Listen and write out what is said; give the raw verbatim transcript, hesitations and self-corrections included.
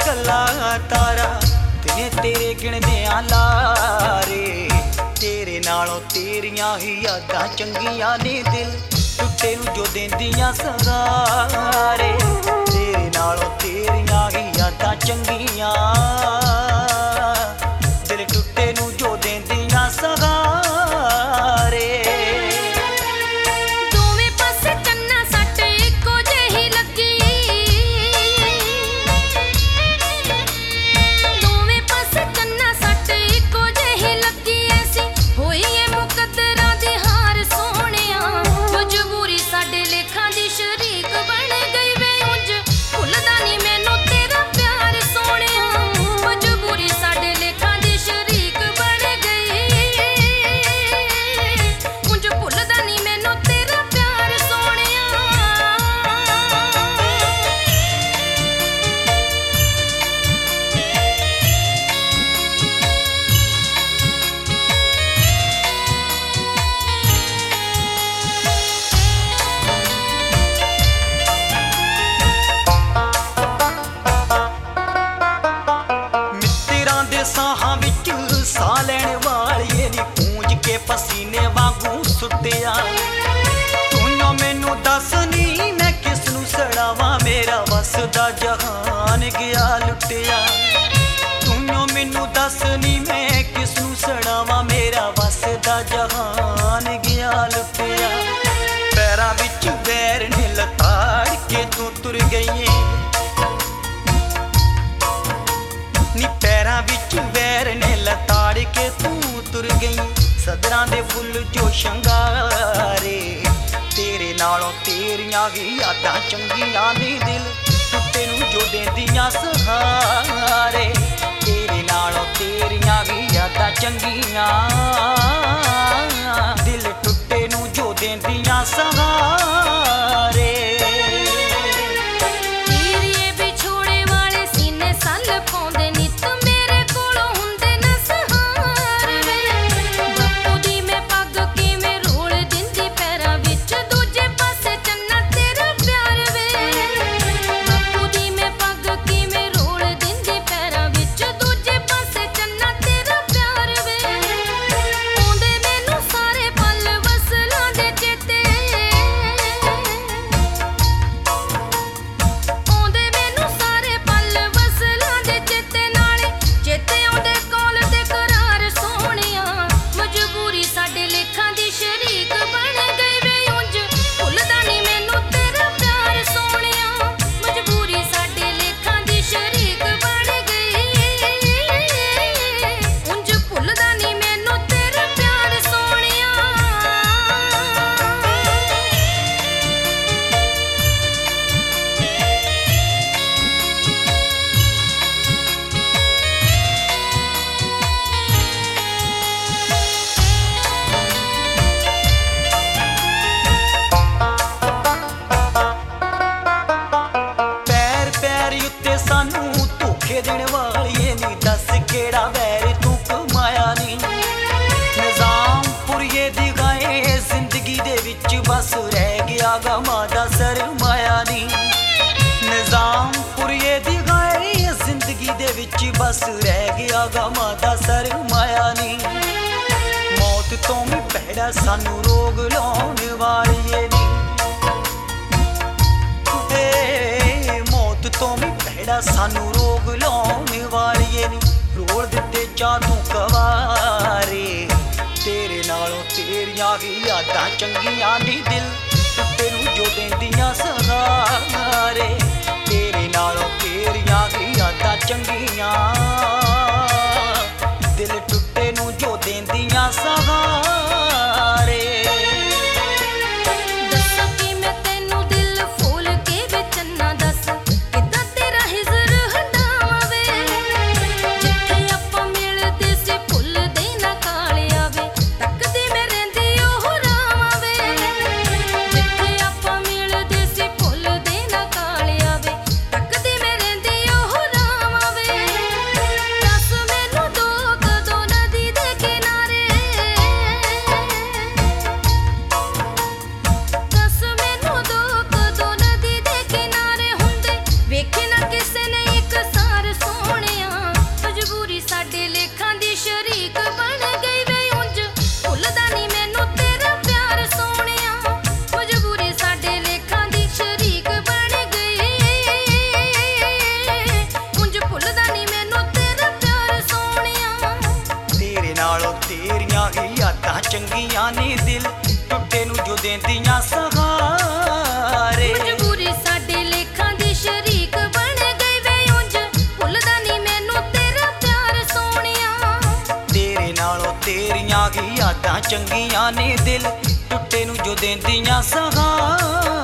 कला तारा तेरे तेरे गिणदियां लारे तेरे नालों तेरियां ही यादां चंगियां ने दिल टुटे नूं जो देंदियां सहारे तेरे नालों तेरियां ही यादां चंगियां दिल टुटे नूं जो देंदियां सहारे ਸਾਹ ਲੈਣ ਵਾਲੀਏ ਨੀ ਪੂੰਝ ਕੇ ਪਸੀਨੇ ਵਾਂਗੂ ਸੁੱਟਿਆ ਤੂੰ ਮੈਨੂੰ ਦੱਸ ਨੀ ਮੈਂ ਕਿਸ ਨੂੰ ਸੜਾਵਾਂ ਮੇਰਾ ਵਸ ਦਾ ਜਹਾਨ ਗਿਆ ਲੁੱਟਿਆ ਤੂੰ ਮੈਨੂੰ ਦੱਸ ਨੀ ਮੈਂ ਕਿਸ ਨੂੰ ਸੜਾਵਾਂ ਮੇਰਾ ਵਸ ਦਾ ਜਹਾਨ ਗਿਆ ਲੁੱਟਿਆ ਪੈਰਾਂ ਵਿੱਚ ਵੈਰ ਨੇ ਲਤਾੜ ਕੇ ਤੂੰ ਤੁਰ ਗਈ ਨੀ ਪੈਰਾਂ ਵਿੱਚ ਵੈਰ ਨੇ ਲਤਾੜ ਕੇ ਤੂੰ ਤੁਰ ਗਈ ਸਦਰਾਂ ਦੇ ਫੁੱਲ ਜੋ ਸ਼ੰਗਾਰੇ ਤੇਰੇ ਨਾਲੋਂ ਤੇਰੀਆਂ ਹੀ ਯਾਦਾਂ ਚੰਗੀਆਂ ਨੇ ਦਿਲ ਟੁੱਟੇ ਨੂੰ ਜੋ ਦੇਂਦੀਆਂ ਸਹਾਰੇ ਤੇਰੇ ਨਾਲੋਂ ਤੇਰੀਆਂ ਹੀ ਯਾਦਾਂ ਚੰਗੀਆਂ ਦਿਲ ਟੁੱਟੇ ਨੂੰ ਜੋ ਦੇਂਦੀਆਂ ਸਹਾਰੇ ਸਾਨੂੰ ਧੋਖੇ ਦੇਣ ਵਾਲੀਏ ਨੀ ਦੱਸ ਕਿਹੜਾ ਵੈਰ ਤੂੰ ਕਮਾਇਆ ਨੀ ਨਿਜ਼ਾਮਪੁਰੀਏ ਦੀ ਗਾਏ ਜ਼ਿੰਦਗੀ ਦੇ ਵਿੱਚ ਬਸ ਰਹਿ ਗਿਆ ਗਮਾਂ ਦਾ ਸਰਮਾਇਆ ਨੀ ਨਿਜ਼ਾਮਪੁਰੀਏ ਦੀ ਗਾਏ ਜ਼ਿੰਦਗੀ ਦੇ ਵਿੱਚ ਬਸ ਰਹਿ ਗਿਆ ਗਮਾਂ ਦਾ ਸਰਮਾਇਆ ਨੀ ਮੌਤ ਤੋਂ ਵੀ ਭੈੜਾ ਸਾਨੂੰ ਰੋਗ ਲਾਉਣ ਵਾਲੀਏ ਨੀ ਤੋਂ ਵੀ ਭੈੜਾ ਸਾਨੂੰ ਰੋਗ ਲਾਉਣ ਵਾਲੀਏ ਨੀ ਰੋਲ ਦਿੱਤੇ ਜਾਦੂ ਕਵਾਰੇ ਤੇਰੇ ਨਾਲੋਂ ਤੇਰੀਆਂ ਹੀ ਯਾਦਾਂ ਚੰਗੀਆਂ ਨੀ ਦਿਲ ਟੁੱਟੇ ਨੂੰ ਜੋ ਦੇਂਦੀਆਂ ਸਹਾਰੇ ਤੇਰੇ ਨਾਲੋਂ ਤੇਰੀਆਂ ਹੀ ਯਾਦਾਂ ਚੰਗੀਆਂ ਦਿਲ ਟੁੱਟੇ ਨੂੰ ਜੋ ਦੇਂਦੀਆਂ ਸਹਾਰੇ ਨਾਲੋਂ ਤੇਰੀਆਂ ਹੀ ਯਾਦਾਂ ਚੰਗੀਆਂ ਨੀ ਦਿਲ ਟੁੱਟੇ ਨੂੰ ਜੋ ਦੇਂਦੀਆਂ ਸਹਾਰੇ। ਮਜਬੂਰੀ ਸਾਡੇ ਲੇਖਾਂ ਦੀ ਸ਼ਰੀਕ ਬਣ ਗਈ ਵੇ ਉਂਝ ਭੁੱਲਦਾ ਨੀ ਮੈਨੂੰ ਤੇਰਾ ਪਿਆਰ ਸੋਹਣਿਆ। ਤੇਰੇ ਨਾਲੋਂ ਤੇਰੀਆਂ ਹੀ ਯਾਦਾਂ ਚੰਗੀਆਂ ਨੀ ਦਿਲ ਟੁੱਟੇ ਨੂੰ ਜੋ ਦੇਂਦੀਆਂ ਸਹਾਰੇ।